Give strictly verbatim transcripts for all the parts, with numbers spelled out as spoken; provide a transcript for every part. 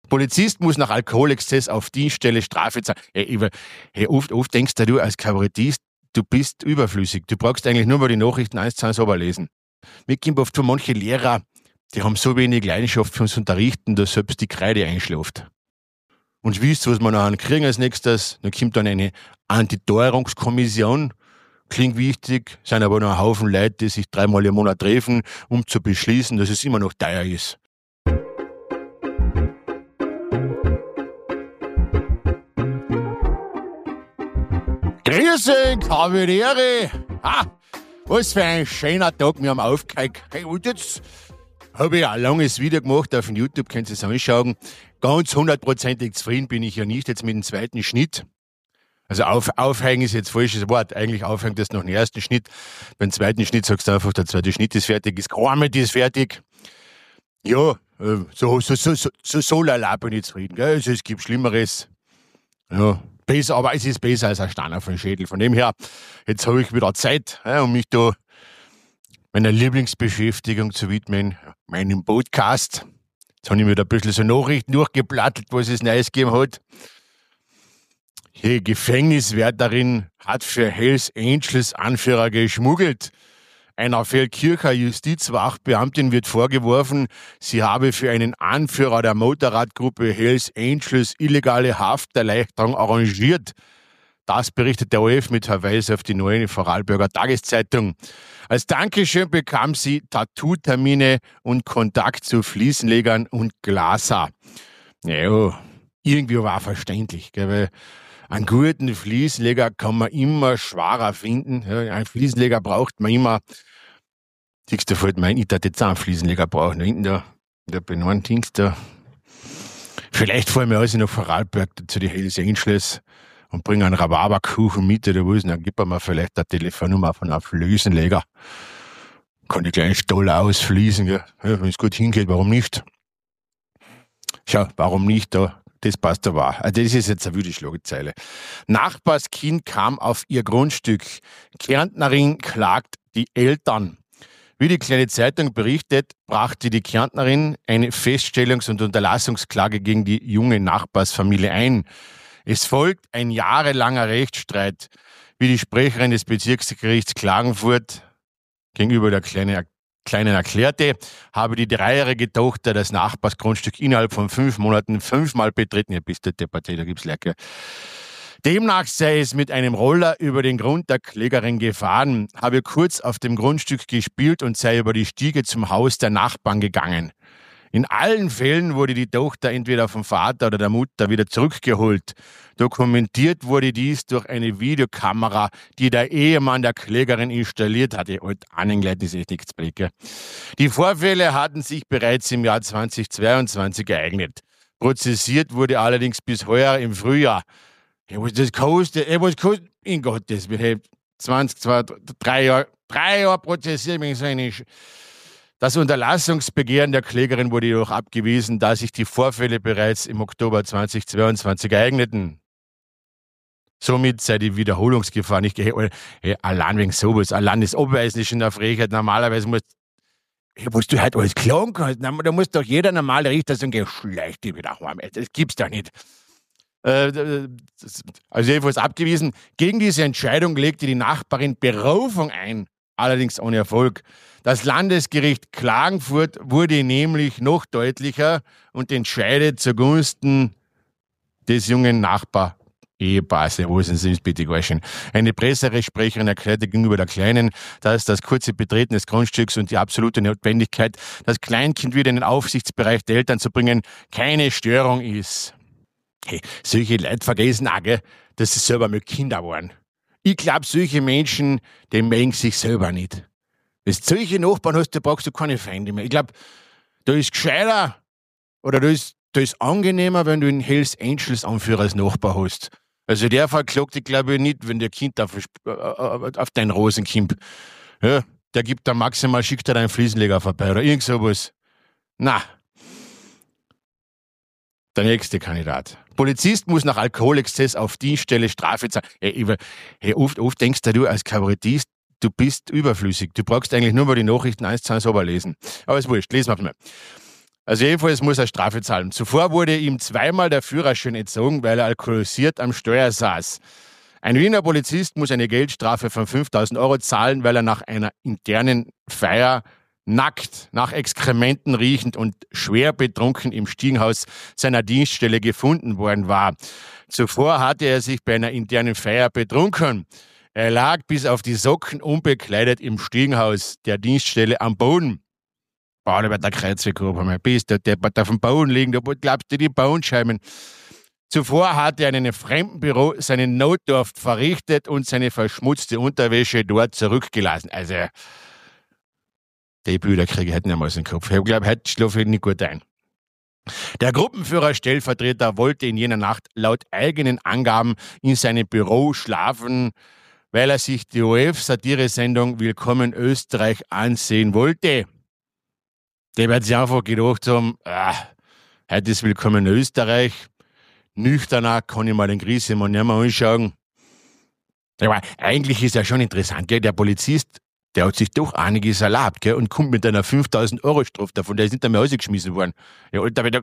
Polizist muss nach Alkoholexzess auf Dienststelle Strafe zahlen. Hey, hey, oft, oft denkst du als Kabarettist, du bist überflüssig. Du brauchst eigentlich nur mal die Nachrichten eins zu eins lesen. Mir kommt oft von manche Lehrer, die haben so wenig Leidenschaft für uns Unterrichten, dass selbst die Kreide einschläft. Und wisst, was wir noch kriegen als nächstes? Dann kommt dann eine Antiteuerungskommission. Klingt wichtig, sind aber noch ein Haufen Leute, die sich dreimal im Monat treffen, um zu beschließen, dass es immer noch teuer ist. Grüße, Kavaliere! Ha! Was für ein schöner Tag, wir haben aufgehört. Hey, und jetzt habe ich ein langes Video gemacht auf YouTube, könnt ihr es anschauen. Ganz hundertprozentig zufrieden bin ich ja nicht jetzt mit dem zweiten Schnitt. Also auf, aufhängen ist jetzt falsches Wort. Eigentlich aufhängen das nach dem ersten Schnitt. Beim zweiten Schnitt sagst du einfach, der zweite Schnitt ist fertig, das Garment ist fertig. Ja, so, so, so, so, so, so lala bin ich zufrieden. Gell? Also, es gibt Schlimmeres. Ja, besser, aber es ist besser als ein Steiner von Schädel. Von dem her, jetzt habe ich wieder Zeit, ja, um mich da meiner Lieblingsbeschäftigung zu widmen, meinem Podcast. Jetzt habe ich mir da ein bisschen so Nachrichten durchgeplattelt, was es Neues gegeben hat. Die Gefängniswärterin hat für Hells Angels Anführer geschmuggelt. Einer Feldkircher Justizwachbeamtin wird vorgeworfen, sie habe für einen Anführer der Motorradgruppe Hells Angels illegale Hafterleichterung arrangiert. Das berichtet der O R F mit Verweis auf die neue Vorarlberger Tageszeitung. Als Dankeschön bekam sie Tattoo-Termine und Kontakt zu Fliesenlegern und Glaser. Ja, irgendwie war verständlich, gell, weil einen guten Fliesenleger kann man immer schwerer finden. Ja, einen Fliesenleger braucht man immer. Siehst du, fällt mir ein, ich darf jetzt auch einen Fliesenleger brauchen. Da hinten da, da bin ich ein Dings da. Vielleicht fahren wir also nach Vorarlberg zu den Hells Angels und bringen einen Rhabarberkuchen mit oder was. Dann gibt mir vielleicht eine Telefonnummer von einem Fliesenleger. Kann die kleinen Stoller ausfließen, ja. Ja, wenn es gut hingeht, warum nicht? Schau, warum nicht da? Das passt aber. Also das ist jetzt eine wilde Schlagzeile. Nachbarskind kam auf ihr Grundstück. Kärntnerin klagt die Eltern. Wie die kleine Zeitung berichtet, brachte die Kärntnerin eine Feststellungs- und Unterlassungsklage gegen die junge Nachbarsfamilie ein. Es folgt ein jahrelanger Rechtsstreit, wie die Sprecherin des Bezirksgerichts Klagenfurt gegenüber der Kleine Kleinen erklärte, habe die dreijährige Tochter das Nachbarsgrundstück innerhalb von fünf Monaten fünfmal betreten. Ja, bist du deppert, da gibt's Lecker. Demnach sei es mit einem Roller über den Grund der Klägerin gefahren, habe kurz auf dem Grundstück gespielt und sei über die Stiege zum Haus der Nachbarn gegangen. In allen Fällen wurde die Tochter entweder vom Vater oder der Mutter wieder zurückgeholt. Dokumentiert wurde dies durch eine Videokamera, die der Ehemann der Klägerin installiert hatte. Alt Annengleit ist echt nichts Blicke. Die Vorfälle hatten sich bereits im Jahr zweitausendzweiundzwanzig ereignet. Prozessiert wurde allerdings bis heuer im Frühjahr. Ja, was das kostet, ja, was kostet, in Gottes Willen, zwanzig, zwei, drei Jahre, drei Jahre prozessiert wegen so eine Sch- Das Unterlassungsbegehren der Klägerin wurde jedoch abgewiesen, da sich die Vorfälle bereits im Oktober zweitausendzweiundzwanzig ereigneten. Somit sei die Wiederholungsgefahr nicht gehört. Hey, allein wegen sowas, allein das Abweisen ist schon eine Frechheit. Normalerweise musst hey, was du halt alles klagen kannst, da muss doch jeder normale Richter sagen, schleich dich wieder heim. Das gibt's doch nicht. Äh, also jedenfalls abgewiesen. Gegen diese Entscheidung legte die Nachbarin Berufung ein, allerdings ohne Erfolg. Das Landesgericht Klagenfurt wurde nämlich noch deutlicher und entscheidet zugunsten des jungen Nachbar-Ehepaars. Wo sind Sie bitte gewaschen? Eine Pressesprecherin erklärte gegenüber der Kleinen, dass das kurze Betreten des Grundstücks und die absolute Notwendigkeit, das Kleinkind wieder in den Aufsichtsbereich der Eltern zu bringen, keine Störung ist. Hey, solche Leute vergessen auch, gell, dass sie selber mit Kinder waren. Ich glaube, solche Menschen, die mögen sich selber nicht. Wenn du solche Nachbarn hast, da brauchst du keine Feinde mehr. Ich glaube, da ist gescheiter oder da ist, da ist angenehmer, wenn du einen Hells Angels Anführer als Nachbar hast. Also der verklagt dich, glaube ich, nicht, wenn der Kind auf, auf deinen Rosen kommt. Ja, der gibt da maximal, schickt er einen Fliesenleger vorbei oder irgend sowas. Na. Der nächste Kandidat. Polizist muss nach Alkoholexzess auf Dienststelle Strafe zahlen. Hey, hey, oft, oft denkst du als Kabarettist, du bist überflüssig. Du brauchst eigentlich nur mal die Nachrichten eins zu eins lesen. Aber ist wurscht, lesen wir mal. Also jedenfalls muss er Strafe zahlen. Zuvor wurde ihm zweimal der Führerschein entzogen, weil er alkoholisiert am Steuer saß. Ein Wiener Polizist muss eine Geldstrafe von fünftausend Euro zahlen, weil er nach einer internen Feier nackt, nach Exkrementen riechend und schwer betrunken im Stiegenhaus seiner Dienststelle gefunden worden war. Zuvor hatte er sich bei einer internen Feier betrunken. Er lag bis auf die Socken unbekleidet im Stiegenhaus der Dienststelle am Boden. Boah, da wird der Kreuz weggehoben. Bist du deppert auf dem Boden liegen, da glaubst du die Bodenscheiben. Zuvor hatte er in einem Fremdenbüro seinen Notdurft verrichtet und seine verschmutzte Unterwäsche dort zurückgelassen. Also, die Bilder kriege ich heute nicht mehr aus dem Kopf. Ich glaube, heute schlafe ich nicht gut ein. Der Gruppenführer-Stellvertreter wollte in jener Nacht laut eigenen Angaben in seinem Büro schlafen, weil er sich die O R F-Satire-Sendung Willkommen Österreich ansehen wollte. Der wird sich einfach gedacht haben, ah, heute ist Willkommen Österreich. Nüchterner kann ich mal den Griesemann nicht mehr anschauen. Aber eigentlich ist ja schon interessant, gell? Der Polizist, der hat sich doch einiges erlaubt, gell? Und kommt mit einer fünftausend Euro Strafe davon, der ist nicht einmal rausgeschmissen worden. Ja, Alter, wenn der...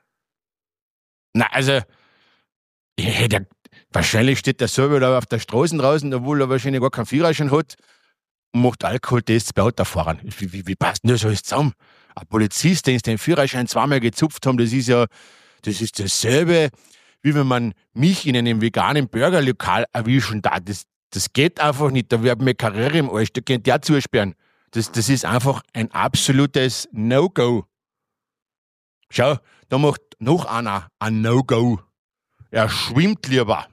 Na, also, ja, der, wahrscheinlich steht der selber da auf der Straße draußen, obwohl er wahrscheinlich gar keinen Führerschein hat, und macht Alkoholtests bei Autofahrern. Wie, wie, wie passt denn das alles zusammen? Ein Polizist, den den Führerschein zweimal gezupft haben, das ist ja, das ist dasselbe, wie wenn man mich in einem veganen Burgerlokal erwischen darf. Das, das geht einfach nicht. Da wird mir Karriere im Arsch, da könnt ihr zusperren. Das, das ist einfach ein absolutes No-Go. Schau, da macht noch einer ein No-Go. Er schwimmt lieber.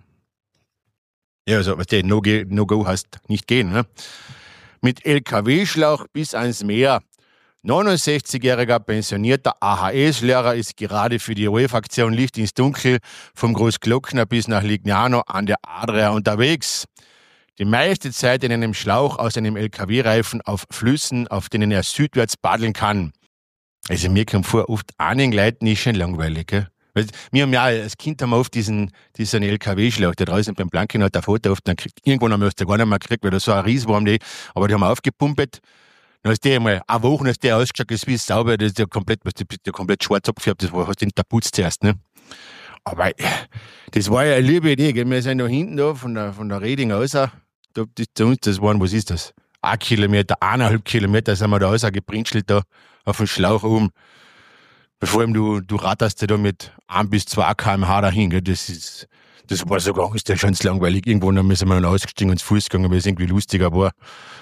Ja, also, was der No-Go No heißt, nicht gehen. Ne? Mit L K W-Schlauch bis ans Meer. neunundsechzigjähriger pensionierter A H S-Lehrer ist gerade für die O R F-Aktion Licht ins Dunkel vom Großglockner bis nach Lignano an der Adria unterwegs. Die meiste Zeit in einem Schlauch aus einem L K W-Reifen auf Flüssen, auf denen er südwärts paddeln kann. Also mir kommt vor, oft einigen Leuten ist schon langweilig. Gell? Weil wir haben ja als Kind haben wir oft diesen, diesen L K W-Schlauch, der draußen beim Blanken hat der Vater oft, dann kriegt, irgendwann haben wir es gar nicht mehr gekriegt, weil da so ein Ries war, aber die haben wir aufgepumpt. Dann hast du einmal eine Woche, hast du ausgeschaut, das ist wie sauber, das ist ja komplett, was du bist ja komplett schwarz abgefärbt, das war, hast du den putzt zuerst, ne? Aber das war ja eine liebe Idee, gell? Wir sind da hinten da von der, von der Reding aus, da, das, zu uns, das waren, was ist das? Ein Kilometer, eineinhalb Kilometer sind wir da rausgebrinschelt, da auf dem Schlauch oben. Vor allem du, du ratterst da mit ein bis zwei Kilometer pro Stunde dahin, gell? Das ist, das war so ganz, das ist schon langweilig. Irgendwann dann sind wir dann ausgestiegen und zu Fuß gegangen, weil es irgendwie lustiger war.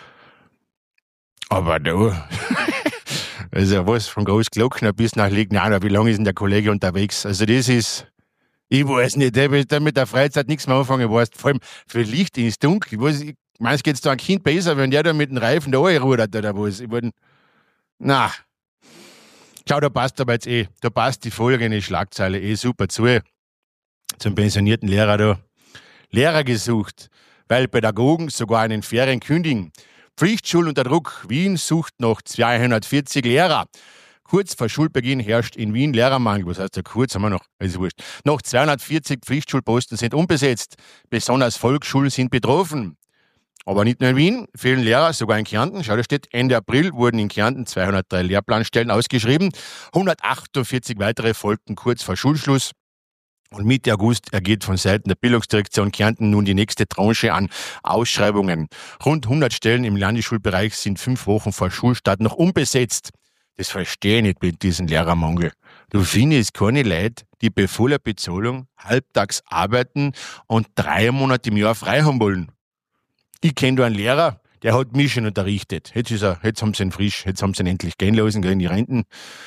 Aber da, also was, von Großglockner bis nach Lignano, wie lange ist denn der Kollege unterwegs? Also das ist, ich weiß nicht, der will mit der Freizeit nichts mehr anfangen, weißt, vor allem für Licht ins Dunkel. Was, ich meine, es geht da ein Kind besser, wenn der da mit dem Reifen da rudert oder was. Ich wollte, na, schau, da passt aber jetzt eh, da passt die folgende Schlagzeile eh super zu, zum pensionierten Lehrer da. Lehrer gesucht, weil Pädagogen sogar einen Ferien kündigen. Pflichtschul unter Druck. Wien sucht noch zweihundertvierzig Lehrer. Kurz vor Schulbeginn herrscht in Wien Lehrermangel. Was heißt ja kurz? Haben wir noch? Ist wurscht. Noch zweihundertvierzig Pflichtschulposten sind unbesetzt. Besonders Volksschulen sind betroffen. Aber nicht nur in Wien, fehlen Lehrer, sogar in Kärnten. Schau, da steht, Ende April wurden in Kärnten zweihundertdrei Lehrplanstellen ausgeschrieben. hundertachtundvierzig weitere folgten kurz vor Schulschluss. Und Mitte August ergeht von Seiten der Bildungsdirektion Kärnten nun die nächste Tranche an Ausschreibungen. Rund hundert Stellen im Landesschulbereich sind fünf Wochen vor Schulstart noch unbesetzt. Das verstehe ich nicht mit diesem Lehrermangel. Du findest keine Leute, die bei voller Bezahlung halbtags arbeiten und drei Monate im Jahr frei haben wollen. Ich kenne da einen Lehrer, der hat mich schon unterrichtet. Jetzt ist er, jetzt haben sie ihn frisch, jetzt haben sie ihn endlich gehen lassen, gehen in die Renten.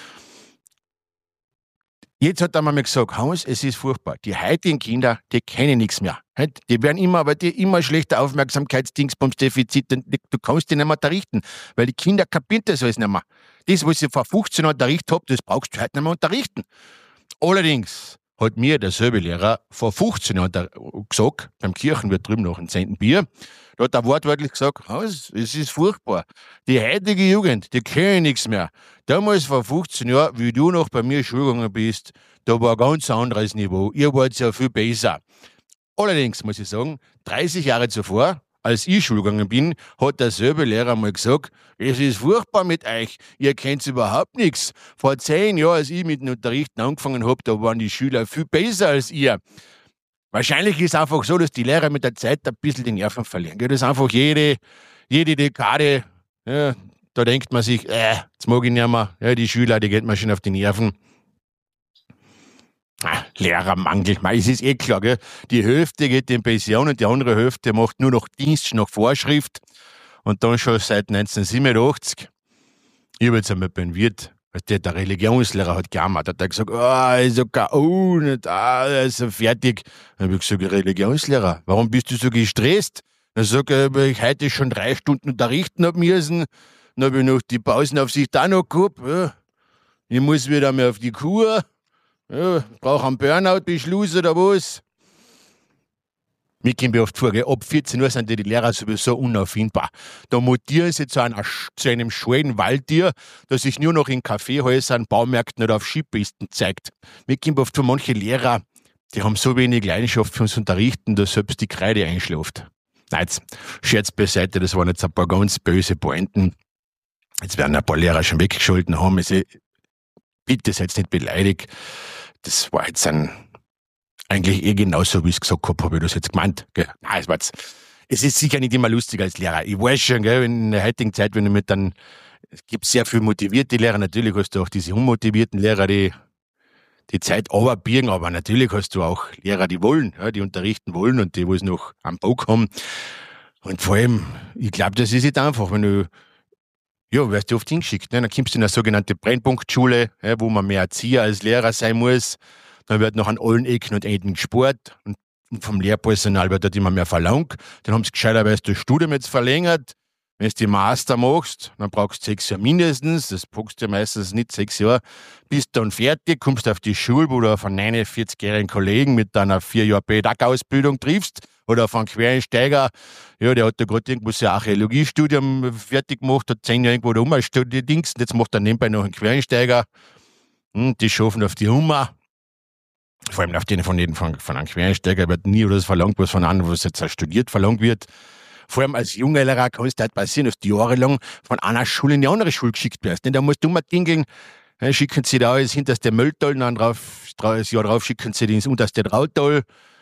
Jetzt hat er mir gesagt, Hans, es ist furchtbar. Die heutigen Kinder, die kennen nichts mehr. Die werden immer, aber die immer schlechter Aufmerksamkeitsdingsbumsdefizit. Du kannst die nicht mehr unterrichten, weil die Kinder kapieren das alles nicht mehr. Das, was ich vor fünfzehn Jahren unterrichtet habe, das brauchst du heute nicht mehr unterrichten. Allerdings hat mir derselbe Lehrer vor fünfzehn Jahren gesagt, beim Kirchenwirt drüben nach dem zehnten Bier, da hat er wortwörtlich gesagt, Hans, es ist furchtbar. Die heutige Jugend, die kennen nichts mehr. Damals vor fünfzehn Jahren, wie du noch bei mir Schule gegangen bist, da war ein ganz anderes Niveau. Ihr wart ja viel besser. Allerdings muss ich sagen, dreißig Jahre zuvor, als ich Schule gegangen bin, hat derselbe Lehrer mal gesagt, es ist furchtbar mit euch, ihr kennt überhaupt nichts. Vor zehn Jahren, als ich mit dem Unterrichten angefangen habe, da waren die Schüler viel besser als ihr. Wahrscheinlich ist es einfach so, dass die Lehrer mit der Zeit ein bisschen die Nerven verlieren. Gell? Das ist einfach jede, jede Dekade, ja, da denkt man sich, äh, jetzt mag ich nicht mehr, ja, die Schüler, die geht mir schon auf die Nerven. Ah, Lehrermangel, mei, es ist eh klar, gell? Die Hälfte geht in Pension und die andere Hälfte macht nur noch Dienst nach Vorschrift und dann schon seit neunzehnhundertsiebenundachtzig. Ich habe jetzt einmal bei einem Wirt, der, der Religionslehrer hat gejammert, hat er gesagt, ah, oh, ist so K O, nicht, ah, er ist so fertig. Dann habe ich gesagt, Religionslehrer, warum bist du so gestresst? Dann sagt er, weil ich heute schon drei Stunden unterrichten hab müssen, dann habe ich noch die Pausenaufsicht auch noch gehabt, ja. Ich muss wieder mal auf die Kur. Ja, brauche einen Burnout-Beschluss oder was? Mir kommt oft vor, gell? Ab vierzehn Uhr sind die Lehrer sowieso unauffindbar. Da mutieren sie zu, einer, zu einem schweren Waldtier, das sich nur noch in Kaffeehäusern, Baumärkten oder auf Skipisten zeigt. Mir kommt oft vor, manche Lehrer, die haben so wenig Leidenschaft für uns Unterrichten, dass selbst die Kreide einschläft. Nein, jetzt, Scherz beiseite, das waren jetzt ein paar ganz böse Pointen. Jetzt werden ein paar Lehrer schon weggescholten haben. Also, bitte seid nicht beleidigt. Das war jetzt ein, eigentlich eh genauso, wie ich es gesagt habe, habe ich das jetzt gemeint. Gell? Nein, es war jetzt, es ist sicher nicht immer lustig als Lehrer. Ich weiß schon, gell, in der heutigen Zeit, wenn du mit dann, es gibt sehr viel motivierte Lehrer, natürlich hast du auch diese unmotivierten Lehrer, die die Zeit runterbirgen, aber natürlich hast du auch Lehrer, die wollen, ja, die unterrichten wollen und die, wo es noch am Bock haben. Und vor allem, ich glaube, das ist nicht einfach, wenn du Ja, wirst du oft hingeschickt. Ne? Dann kommst du in eine sogenannte Brennpunktschule, ja, wo man mehr Erzieher als Lehrer sein muss. Dann wird noch an allen Ecken und Enden gespart. Und vom Lehrpersonal wird dort immer mehr verlangt. Dann haben sie gescheiterweise das Studium jetzt verlängert. Wenn du die Master machst, dann brauchst du sechs Jahre mindestens. Das packst du meistens nicht sechs Jahre. Bist dann fertig, kommst auf die Schule, wo du auf einen neunundvierzigjährigen Kollegen mit deiner vier Jahre Pädagogausbildung triffst. Oder auf einen Quereinsteiger, ja, der hat da gerade irgendwo sein Archäologiestudium fertig gemacht, hat zehn Jahre irgendwo da umgestudiert, Dings, und jetzt macht er nebenbei noch einen Quereinsteiger. Hm, die schaffen auf die Hummer. Vor allem auf den von jedem von, von einem Quereinsteiger wird nie oder das verlangt, was von anderen, was jetzt studiert, verlangt wird. Vor allem als junger Lehrer kann es halt passieren, dass du jahrelang von einer Schule in die andere Schule geschickt wirst. Da musst du mal dingeln, schicken sie da alles hinterste Mülltal, dann drauf, das Jahr drauf schicken sie ins unterste Trautal.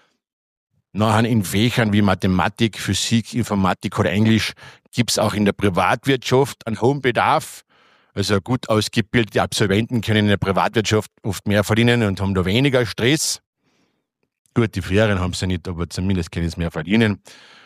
Nachher in Fächern wie Mathematik, Physik, Informatik oder Englisch gibt es auch in der Privatwirtschaft einen hohen Bedarf. Also gut ausgebildete Absolventen können in der Privatwirtschaft oft mehr verdienen und haben da weniger Stress. Gut, die Ferien haben sie nicht, aber zumindest können sie mehr verdienen.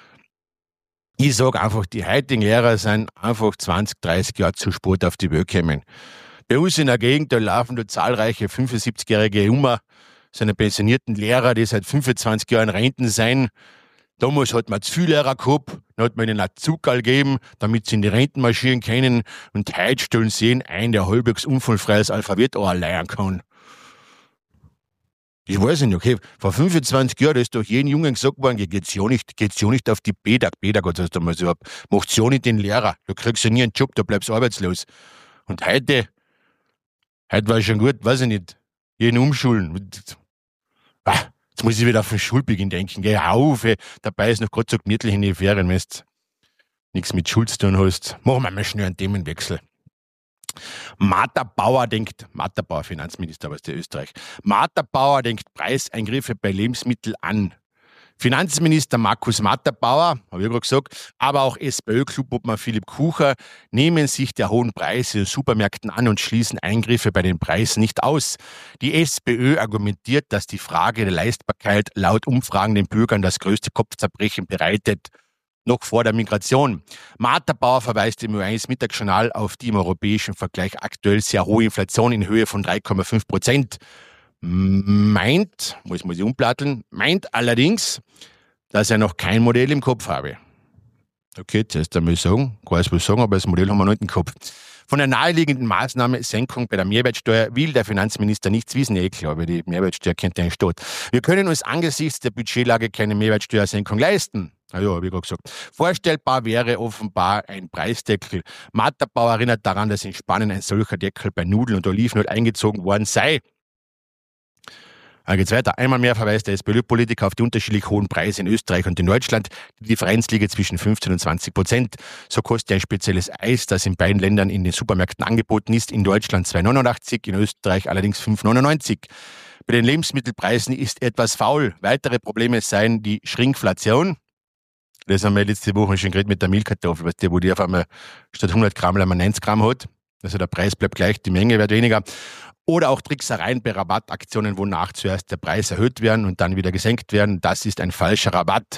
Ich sage einfach, die heutigen Lehrer sind einfach zwanzig, dreißig Jahre zu spät auf die Welt gekommen. Bei uns in der Gegend, da laufen da zahlreiche fünfundsiebzigjährige Hummer, seine pensionierten Lehrer, die seit fünfundzwanzig Jahren Renten sein. Damals hat man zu viele Lehrer gehabt, dann hat man ihnen einen Zuckerl gegeben, damit sie in die Renten marschieren können. Und heute stellen sie jeden ein, der halbwegs unfallfreies Alphabet anleiern kann. Ich weiß nicht, okay, vor fünfundzwanzig Jahren ist doch jedem Jungen gesagt worden, geht's ja nicht, geht's ja nicht auf die Pädag, Pädag, das heißt einmal so, macht's ja nicht den Lehrer, da kriegst du nie einen Job, da bleibst du arbeitslos. Und heute, heute war schon gut, weiß ich nicht, jeden umschulen. Ah, jetzt muss ich wieder auf den Schulbeginn denken. Geh auf, ey. Dabei ist noch gerade so gemütlich in die Ferien, wenn du nichts mit Schule zu tun hast. Machen wir mal schnell einen Themenwechsel. Martha Bauer denkt, Martha Bauer, Finanzminister aus der Österreich. Martha Bauer denkt Preiseingriffe bei Lebensmitteln an. Finanzminister Markus Martha Bauer, habe ich gerade gesagt, aber auch SPÖ-Clubobmann Philipp Kucher nehmen sich der hohen Preise in Supermärkten an und schließen Eingriffe bei den Preisen nicht aus. Die SPÖ argumentiert, dass die Frage der Leistbarkeit laut Umfragen den Bürgern das größte Kopfzerbrechen bereitet, noch vor der Migration. Martha Bauer verweist im Ö eins Mittagsjournal auf die im europäischen Vergleich aktuell sehr hohe Inflation in Höhe von drei Komma fünf Prozent. Meint, muss muss ich umplatteln, meint allerdings, dass er noch kein Modell im Kopf habe. Okay, zuerst einmal sagen, kann ich was sagen, aber das Modell haben wir nicht im Kopf. Von der naheliegenden Maßnahme Senkung bei der Mehrwertsteuer will der Finanzminister nichts wissen. Eh klar, weil die Mehrwertsteuer kennt ja einen Staat. Wir können uns angesichts der Budgetlage keine Mehrwertsteuersenkung leisten. Na ja, habe ich gerade gesagt. Vorstellbar wäre offenbar ein Preisdeckel. Martha Bauer erinnert daran, dass in Spanien ein solcher Deckel bei Nudeln und Olivenöl eingezogen worden sei. Dann geht's weiter. Einmal mehr verweist der SPÖ-Politiker auf die unterschiedlich hohen Preise in Österreich und in Deutschland. Die Differenz liege zwischen fünfzehn und zwanzig Prozent. So kostet ein spezielles Eis, das in beiden Ländern in den Supermärkten angeboten ist, in Deutschland zwei neunundachtzig, in Österreich allerdings fünf neunundneunzig. Bei den Lebensmittelpreisen ist etwas faul. Weitere Probleme seien die Schrinkflation. Das haben wir letzte Woche schon geredet mit der Milchkartoffel, weißt du, wo die auf einmal statt hundert Gramm einmal neunzig Gramm hat. Also der Preis bleibt gleich, die Menge wird weniger. Oder auch Tricksereien bei Rabattaktionen, wonach zuerst der Preis erhöht werden und dann wieder gesenkt werden. Das ist ein falscher Rabatt.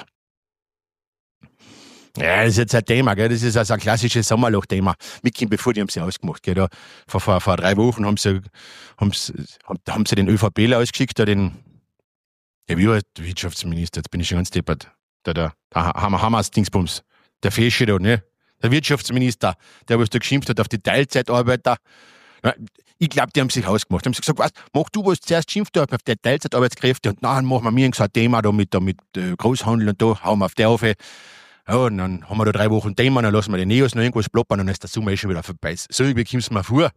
Ja, das ist jetzt ein Thema, gell? Das ist also ein klassisches Sommerloch-Thema. Mit Kim bevor, die haben sie ausgemacht, gell? Da, vor, vor, vor drei Wochen haben sie, haben sie, haben sie den ÖVPler ausgeschickt, da den, ja, wie war der Wirtschaftsminister? Jetzt bin ich schon ganz deppert. Da, da, da haben wir Hamas-Dingsbums. Der Fesche da, ne? Der Wirtschaftsminister, der was da geschimpft hat auf die Teilzeitarbeiter. Ich glaube, die haben sich ausgemacht. Die haben sich gesagt, was, mach du was zuerst, schimpft auf die Teilzeitarbeitskräfte und dann machen wir mir so ein Thema da mit, da mit äh, Großhandel und da hauen wir auf die auf. Ja, und dann haben wir da drei Wochen Thema, dann lassen wir die Neos noch irgendwas ploppern und dann ist der Sommer eh schon wieder vorbei. So wie kommst du mir vor?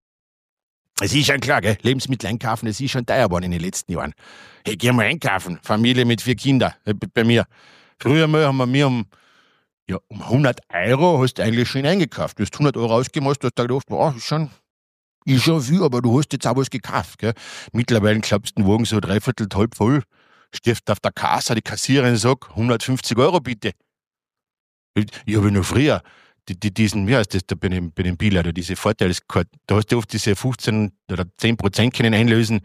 Es ist schon klar, gell? Lebensmittel einkaufen, das ist schon teuer geworden in den letzten Jahren. Hey, geh mal einkaufen. Familie mit vier Kindern, bei mir. Früher mal haben wir mir um, ja, um hundert Euro hast du eigentlich schon eingekauft. Du hast hundert Euro ausgegeben, hast du hast gedacht, wow, ist schon, ist schon viel, aber du hast jetzt auch was gekauft, gell? Mittlerweile klappst du den Wagen so dreiviertel, halb voll, stirbst auf der Kasse, die Kassiererin sagt, hundertfünfzig Euro bitte. Ich, ich habe noch früher, die, die, diesen, wie heißt das da bei den, bei den Bieler, diese Vorteilskarten, da hast du oft diese fünfzehn oder zehn Prozent können einlösen.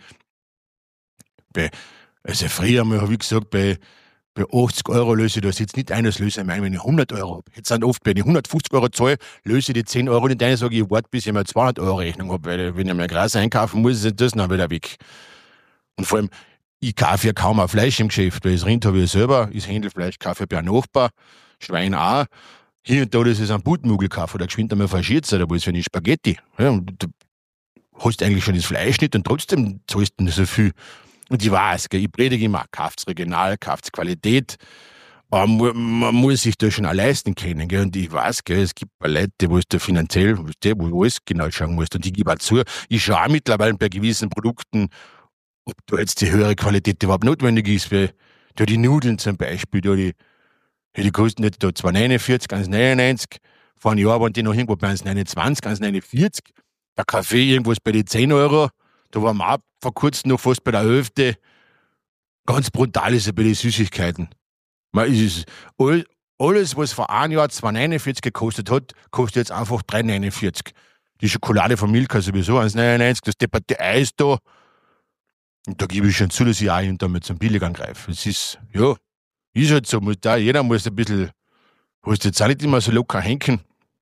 Bei, also früher habe ich gesagt, bei, bei achtzig Euro löse ich das jetzt nicht ein, das löse ich mir ein, wenn ich hundert Euro habe. Jetzt sind oft, wenn ich hundertfünfzig Euro zahle, löse ich die zehn Euro nicht ein, sage ich, warte, bis ich mal zweihundert Euro Rechnung habe, weil wenn ich mir Gras einkaufen muss, ist das dann wieder weg. Und vor allem, ich kaufe ja kaum auch Fleisch im Geschäft, weil das Rind habe ich selber, das Händelfleisch kaufe ich bei einem Nachbar, Schwein auch. Hier und da, das ist ein Butmugel kaufen, oder geschwind einmal verschiert, oder wo ist für eine Spaghetti. Ja, und du hast eigentlich schon das Fleisch nicht und trotzdem zahlst du nicht so viel. Und ich weiß, gell, ich predige immer, kauft's regional, kauft's Qualität, aber man muss sich das schon auch leisten können. Gell? Und ich weiß, gell, es gibt ein paar Leute, wo es da finanziell, wo du alles genau schauen musst. Und ich gebe auch zu, ich schaue auch mittlerweile bei gewissen Produkten, ob da jetzt die höhere Qualität überhaupt notwendig ist. Weil da die Nudeln zum Beispiel, da die Die kosten jetzt da zwei neunundvierzig, eins neunundneunzig. Vor einem Jahr waren die noch irgendwo bei eins neunundzwanzig, eins neunundvierzig. Der Kaffee irgendwas bei den zehn Euro. Da waren wir auch vor kurzem noch fast bei der Hälfte. Ganz brutal ist ja bei den Süßigkeiten. Man, ist all, alles, was vor einem Jahr zwei neunundvierzig gekostet hat, kostet jetzt einfach drei neunundvierzig. Die Schokolade von Milka sowieso eins neunundneunzig. Das depperte Eis da. Und da gebe ich schon zu, dass ich auch hin und da mit zum Billigern greife. Es ist, ja, ist halt so, muss da, jeder muss ein bisschen, musst jetzt auch nicht immer so locker hängen.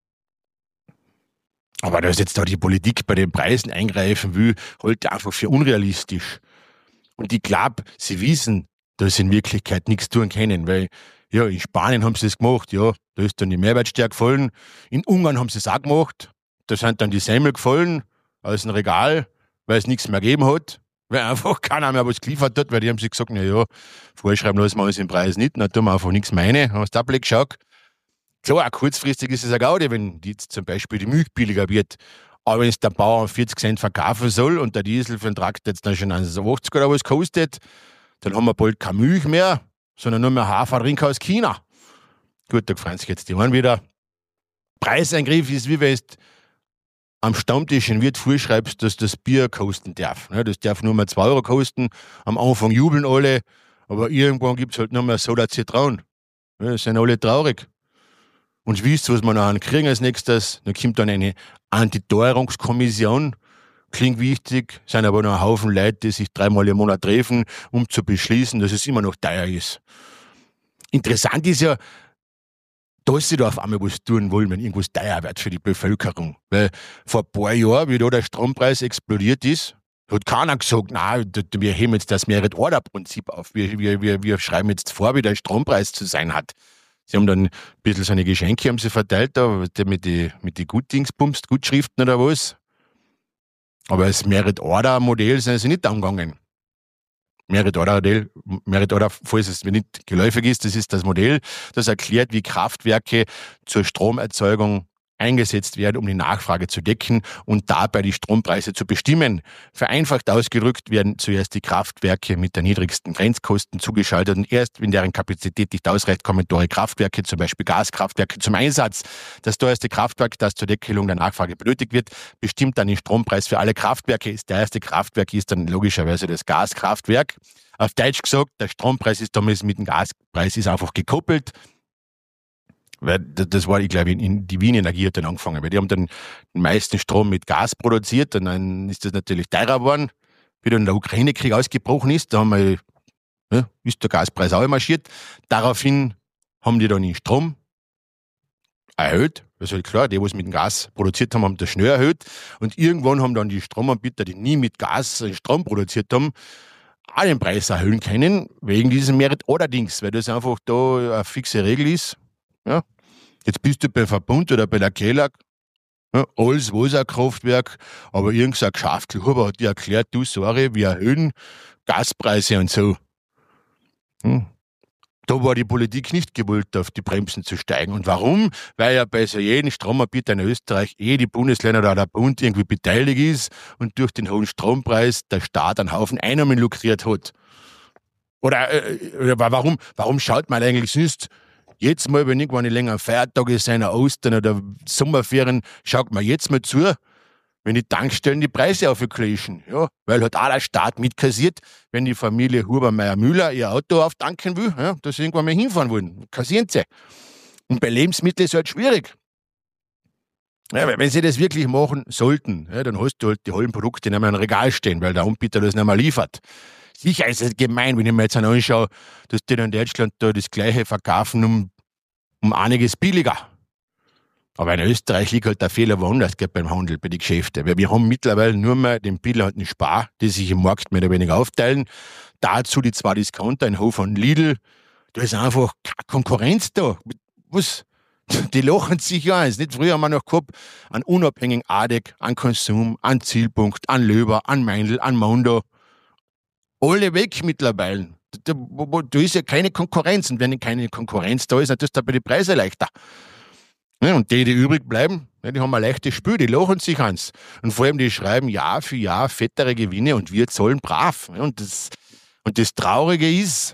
Aber dass jetzt da die Politik bei den Preisen eingreifen will, halte ich einfach für unrealistisch. Und ich glaube, sie wissen, dass sie in Wirklichkeit nichts tun können, weil, ja, in Spanien haben sie es gemacht, ja, da ist dann die Mehrwertsteuer gefallen. In Ungarn haben sie es auch gemacht, da sind dann die Semmel gefallen aus dem Regal, weil es nichts mehr gegeben hat. Weil einfach keiner mehr was geliefert hat, weil die haben sich gesagt, na ja, vorschreiben lassen wir uns den Preis nicht, dann tun wir einfach nichts meine, haben das Tablet geschaut. Klar, kurzfristig ist es eine Gaudi, wenn jetzt zum Beispiel die Milch billiger wird, aber wenn es der Bauer vierzig Cent verkaufen soll und der Diesel für den Traktor jetzt dann schon achtzig oder was kostet, dann haben wir bald keine Milch mehr, sondern nur mehr Hafertrink aus China. Gut, da freuen sich jetzt die einen wieder. Preiseingriff ist, wie wenn es am Stammtisch in Wirt vorschreibst, dass das Bier kosten darf. Das darf nur mal zwei Euro kosten. Am Anfang jubeln alle, aber irgendwann gibt es halt nur mehr Soda Zitronen. Das sind alle traurig. Und wisst, was wir noch kriegen als nächstes? Da kommt dann eine Antiteuerungskommission. Klingt wichtig, sind aber noch ein Haufen Leute, die sich dreimal im Monat treffen, um zu beschließen, dass es immer noch teuer ist. Interessant ist ja, dass sie da auf einmal was tun wollen, wenn irgendwas teuer wird für die Bevölkerung. Weil vor ein paar Jahren, wie da der Strompreis explodiert ist, hat keiner gesagt, nein, wir heben jetzt das Merit-Order-Prinzip auf. Wir, wir, wir, wir schreiben jetzt vor, wie der Strompreis zu sein hat. Sie haben dann ein bisschen so eine Geschenke haben sie verteilt, da, mit den mit die Gutdingsbums, Gutschriften oder was. Aber das Merit-Order-Modell sind sie nicht angegangen. Merit-Order-Modell, Merit-Order, falls es nicht geläufig ist, das ist das Modell, das erklärt, wie Kraftwerke zur Stromerzeugung eingesetzt werden, um die Nachfrage zu decken und dabei die Strompreise zu bestimmen. Vereinfacht ausgedrückt werden zuerst die Kraftwerke mit der niedrigsten Grenzkosten zugeschaltet und erst, wenn deren Kapazität nicht ausreicht, kommen teure Kraftwerke, zum Beispiel Gaskraftwerke, zum Einsatz. Das teuerste Kraftwerk, das zur Deckelung der Nachfrage benötigt wird, bestimmt dann den Strompreis für alle Kraftwerke. Das teuerste Kraftwerk ist dann logischerweise das Gaskraftwerk. Auf Deutsch gesagt, der Strompreis ist damals mit dem Gaspreis ist einfach gekoppelt. Weil das war, ich glaube, in die Wien Energie hat dann angefangen, weil die haben dann den meisten Strom mit Gas produziert und dann ist das natürlich teurer geworden. Wie dann der Ukraine-Krieg ausgebrochen ist, da haben wir, ja, ist der Gaspreis auch marschiert. Daraufhin haben die dann den Strom erhöht. Das ist halt klar, die, die es mit dem Gas produziert haben, haben das schnell erhöht. Und irgendwann haben dann die Stromanbieter, die nie mit Gas Strom produziert haben, auch den Preis erhöhen können, wegen diesem Merit Order-Dings, weil das einfach da eine fixe Regel ist. Ja. Jetzt bist du beim Verbund oder bei der Kelag, ja, alles Wasserkraftwerk, aber irgendein Geschäftshuber hat dir erklärt, du, sorry, wir erhöhen Gaspreise und so. Hm. Da war die Politik nicht gewollt, auf die Bremsen zu steigen. Und warum? Weil ja bei so jedem Stromanbieter in Österreich eh die Bundesländer oder der Bund irgendwie beteiligt ist und durch den hohen Strompreis der Staat einen Haufen Einnahmen lukriert hat. Oder, äh, warum, warum schaut man eigentlich sonst jetzt mal, wenn irgendwann länger Feiertage sind, Ostern oder Sommerferien, schaut man jetzt mal zu, wenn die Tankstellen die Preise aufklatschen. Ja, weil halt auch der Staat mitkassiert, wenn die Familie Huber-Meyer-Müller ihr Auto auftanken will, ja, dass sie irgendwann mal hinfahren wollen. Kassieren sie. Und bei Lebensmitteln ist es halt schwierig. Ja, wenn sie das wirklich machen sollten, ja, dann hast du halt die halben Produkte nicht mehr im Regal stehen, weil der Anbieter das nicht mehr liefert. Sicher ist es gemein, wenn ich mir jetzt anschaue, dass die in Deutschland da das Gleiche verkaufen um, um einiges billiger. Aber in Österreich liegt halt der Fehler woanders beim Handel, bei den Geschäften. Weil wir haben mittlerweile nur mehr den Biller und den Spar, die sich im Markt mehr oder weniger aufteilen. Dazu die zwei Discounter, ein Hof und Lidl. Da ist einfach keine Konkurrenz da. Was? Die lachen sich ja eins. Nicht früher haben wir noch gehabt, einen unabhängigen Adek, an Konsum, an Zielpunkt, an Löber, an Meindl, an Mondo. Alle weg mittlerweile. Da, da ist ja keine Konkurrenz. Und wenn keine Konkurrenz da ist, dann ist da bei den Preisen leichter. Ja, und die, die übrig bleiben, ja, die haben ein leichtes Spiel, die lachen sich ans. Und vor allem, die schreiben Jahr für Jahr fettere Gewinne und wir zahlen brav. Ja, und, das, und das Traurige ist,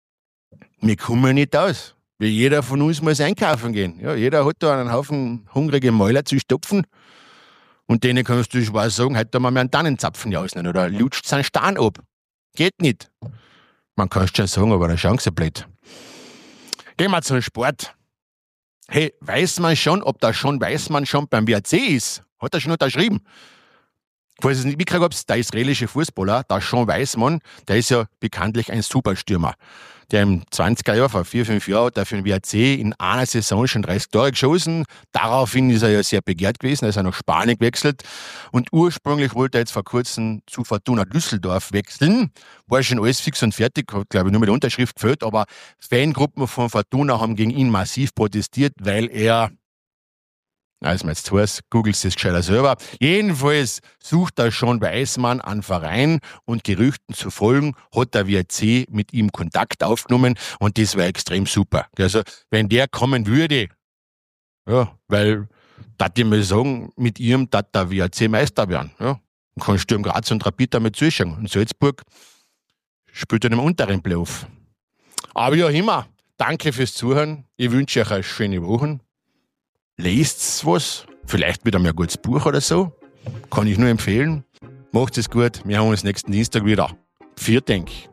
wir kommen nicht aus. Weil jeder von uns muss einkaufen gehen. Ja, jeder hat da einen Haufen hungrige Mäuler zu stopfen. Und denen kannst du schwer sagen, heute haben wir mal einen Tannenzapfen ausnehmen oder lutscht seinen Stein ab. Geht nicht. Man kann es schon sagen, aber eine Chance blöd. Gehen wir zum Sport. Hey, weiß man schon, ob da schon weiß man schon beim W R C ist? Hat er schon unterschrieben? Falls es nicht mitgekriegt habt, der israelische Fußballer, der Sean Weissmann, der ist ja bekanntlich ein Superstürmer. Der im zwanziger Jahr, vor vier, fünf Jahren, hat er für den W R C in einer Saison schon dreißig Tore geschossen. Daraufhin ist er ja sehr begehrt gewesen, er ist ja nach Spanien gewechselt. Und ursprünglich wollte er jetzt vor kurzem zu Fortuna Düsseldorf wechseln. War schon alles fix und fertig, hat glaube ich nur mit der Unterschrift gefällt, aber Fangruppen von Fortuna haben gegen ihn massiv protestiert, weil er, als man jetzt weiß, googelt das gescheiter selber. Jedenfalls sucht er schon Weissmann einen Verein und Gerüchten zu folgen, hat der W R C mit ihm Kontakt aufgenommen und das war extrem super. Also, wenn der kommen würde, ja, weil, darf ich mal sagen, mit ihm darf der W R C Meister werden, ja. Und kann Sturm Graz und Rapid damit zuschauen. Und Salzburg spielt dann im unteren Playoff. Aber ja, immer, danke fürs Zuhören. Ich wünsche euch eine schöne Woche. Lest was, vielleicht wieder mal ein gutes Buch oder so. Kann ich nur empfehlen. Macht es gut, wir haben uns nächsten Dienstag wieder. Vielen Dank.